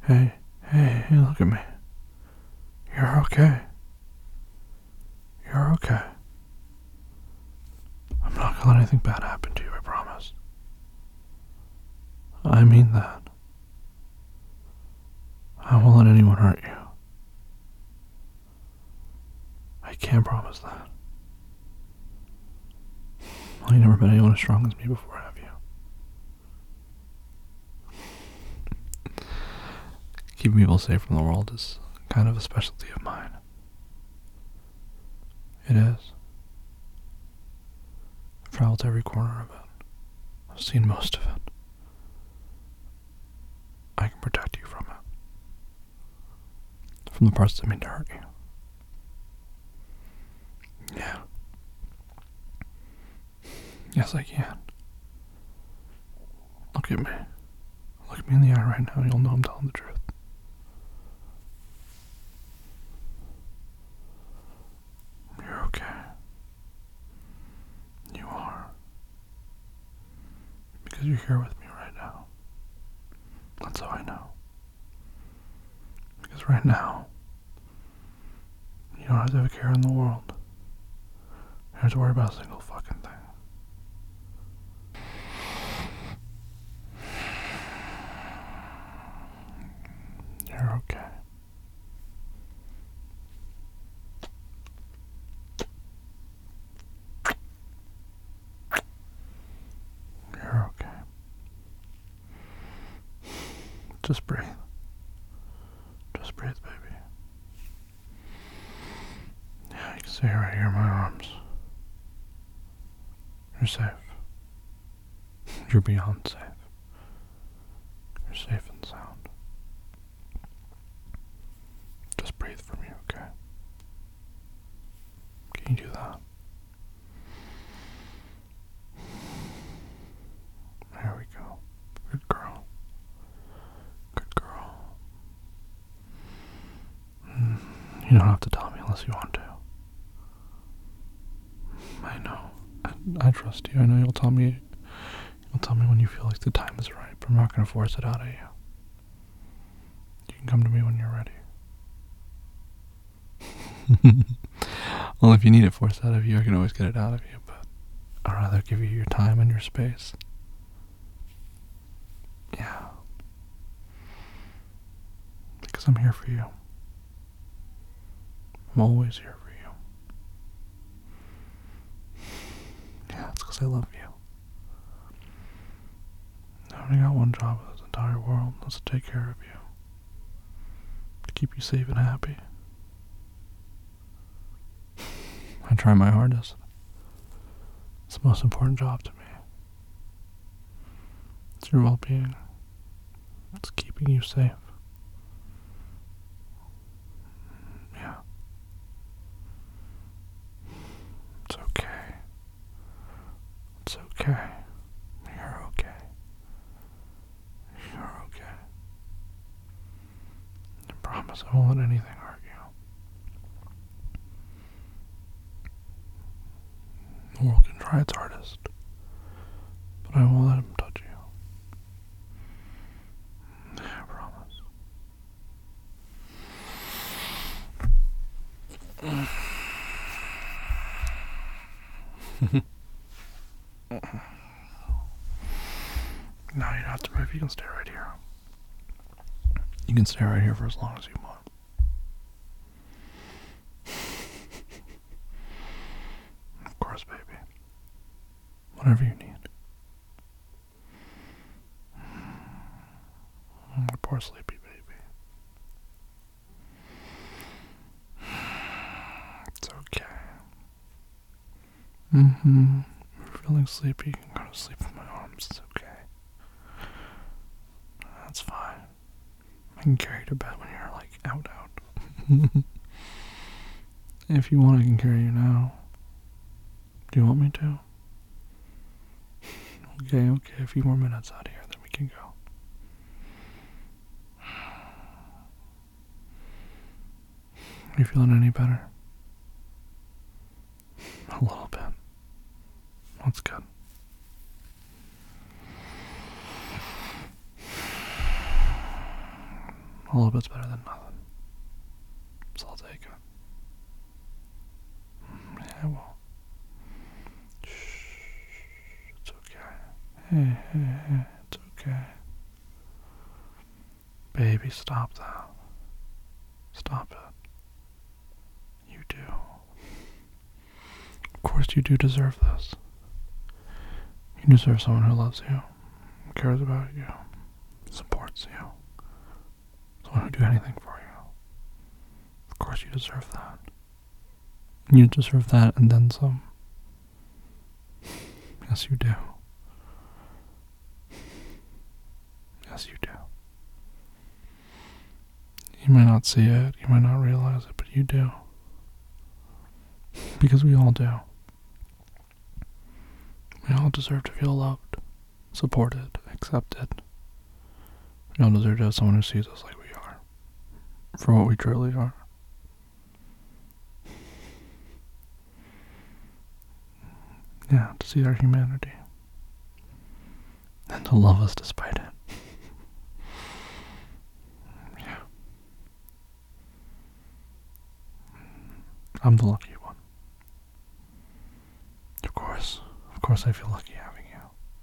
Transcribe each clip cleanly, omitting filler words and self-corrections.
Hey, hey, look at me. You're okay. You're okay. I'm not gonna let anything bad happen to you, I promise. I mean that. I won't let anyone hurt you. I can't promise that. Well, you never met anyone as strong as me before, have you? Keeping people safe from the world is kind of a specialty of mine. It is. I've traveled to every corner of it. I've seen most of it. I can protect you from it. From the parts that mean to hurt you. Yeah. Yes, I can. Look at me. Look me in the eye right now and you'll know I'm telling the truth. You're okay. You are. Because you're here with me right now. That's how I know. Because right now, you don't have to have a care in the world. You don't have to worry about a single fucking thing. You're okay. You're okay. Just breathe. Just breathe, baby. Yeah, you can stay right here in my arms. You're safe. You're beyond safe. You're safe and sound. Just breathe for me, okay? Can you do that? There we go. Good girl. Good girl. You don't have to tell me unless you want to. I know. I trust you. I know you'll tell me. You'll tell me when you feel like the time is right, but I'm not going to force it out of you. You can come to me when you're ready. Well, if you need it forced out of you, I can always get it out of you, but I'd rather give you your time and your space. Yeah. Because I'm here for you. I'm always here for you. Yeah, it's because I love you. I only got one job in this entire world. That's to take care of you. To keep you safe and happy. I try my hardest. It's the most important job to me. It's your well-being. It's keeping you safe. Yeah. It's okay. It's okay. You're okay. You're okay. I promise I won't let anything hurt you. The world can try its hardest, but I won't let him touch you. I promise. No, you don't have to move. You can stay right here. You can stay right here for as long as you want. Of course, baby. Whatever you need. Poor sleepy baby. It's okay. If you're feeling sleepy, you can go to sleep in my arms. It's okay. That's fine. I can carry you to bed when you're like out. If you want, I can carry you now. Do you want me to? Okay, a few more minutes out here, then we can go. Are you feeling any better? A little bit. That's good. A little bit's better than nothing. So I'll take it. Yeah, well. Shh. It's okay. Hey, it's okay. Baby, stop that. Stop it. You do. Of course you do deserve this. You deserve someone who loves you, cares about you, supports you, someone who'd do anything for you. Of course you deserve that. You deserve that and then some. Yes, you do. Yes, you do. You might not see it, you might not realize it, but you do. Because we all do. We all deserve to feel loved, supported, accepted. We all deserve to have someone who sees us like we are, for what we truly are. Yeah, to see our humanity. And to love us despite it. Yeah. I'm the lucky one. Of course I feel lucky having you.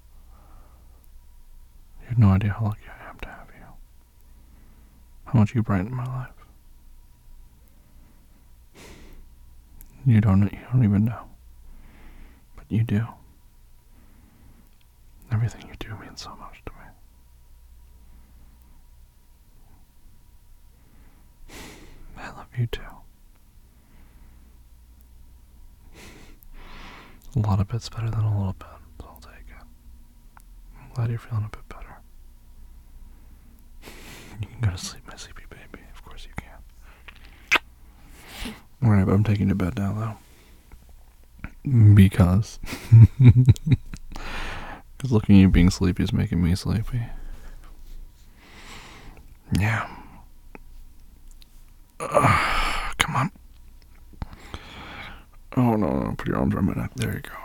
You have no idea how lucky I am to have you. How much you brighten my life. You don't even know. But you do. Everything you do means so much to me. I love you too. A lot of bit's better than a little bit, so I'll take it. I'm glad you're feeling a bit better. You can go to sleep, my sleepy baby. Of course you can. Alright, but I'm taking you to bed now, though. Because looking at you being sleepy is making me sleepy. Yeah. Come on. Oh, no, put your arms around my neck. There you go.